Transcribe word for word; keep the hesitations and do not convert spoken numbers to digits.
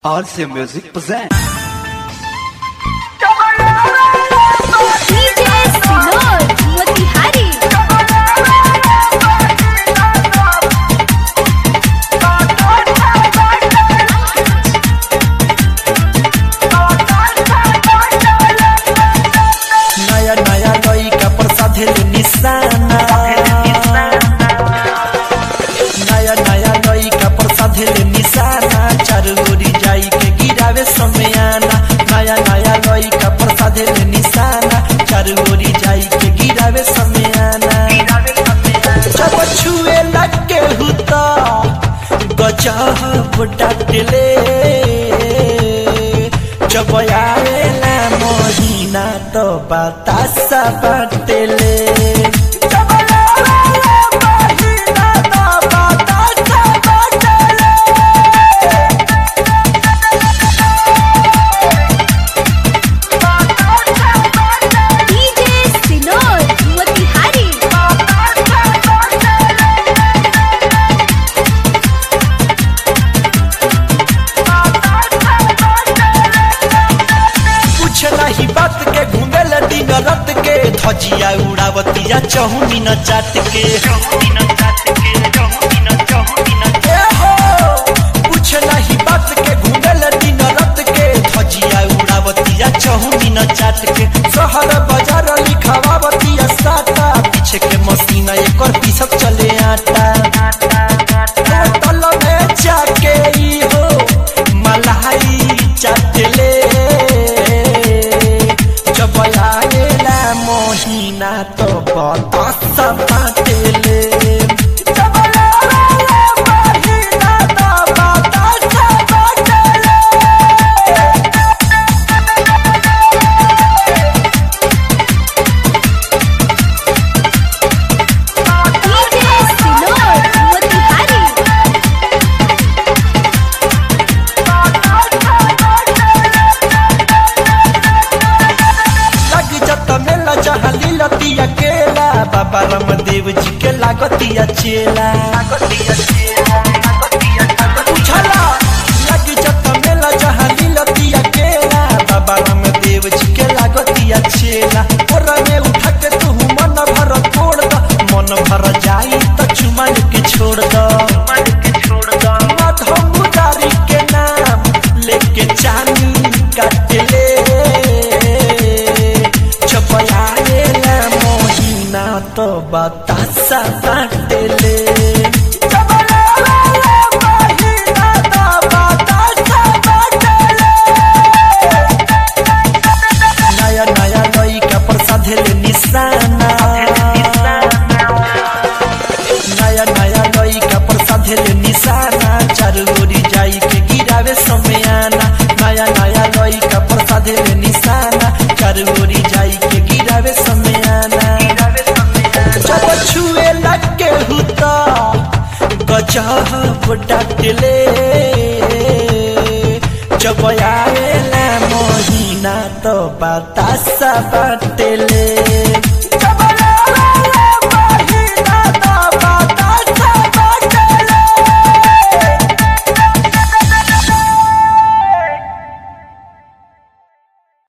R C Music presents D J Sinod Motihari. नया नया लइका पर साधेले निशाना नया नया लइका पर साधेले निशाना चार गोरी जाई के गिरावे समयाना नया नया लइका पर साधेले निशाना चार गोरी जाई के गिरावे समयाना जब छुए लगे हुता गजब डाटले जब आवेला महीना तो बतासा बाटेले जब आवेला महीना तो बतासा बाटेले D J Sinod Motihari. कुछ नहीं बात के घूमेल दिन रात के धजिया उड़ावतिया चहुनी न चाट के ए हो कुछ नहीं बात के घूमेल दिन रात के धजिया उड़ावतिया चहुनी न चाट के शहर बाजार लिखावतिया साटा पीछे के मसीना एक और पीसक चले आटा होटल में जाके ई हो मलाई चाटले जब आएला महीना तो बतासा बाटेले जब आएला महीना तो बतासा बाटेले D J Sinod Motihari. लग जत मेला जहाँ लीलतिया केला बाबा रामदेव जी के लागतिया चेला उछला लग जत मेला जहाँ लीलतिया केला बाबा रामदेव जी के लागतिया चेला और में उठा के तू मन भर तोड़ द मन भर जाई त चुमा के छोड़ द माधव मुरारी के नाम लेके चानी काटले जब आएला महीना तो बतासा बाटेले जब आएला महीना तो बतासा बाटेले नया नया लइका पर साधेले निशाना नया नया लइका पर साधेले निशाना चार गोरी जाई के गिरावे समयाना नया नया लइका पर साधेले निशाना चार गोरी जाई के गिरावे समयाना जब छुए लगे हुता गजब डाटले जब आएला महीना तो बतासा बाटेले।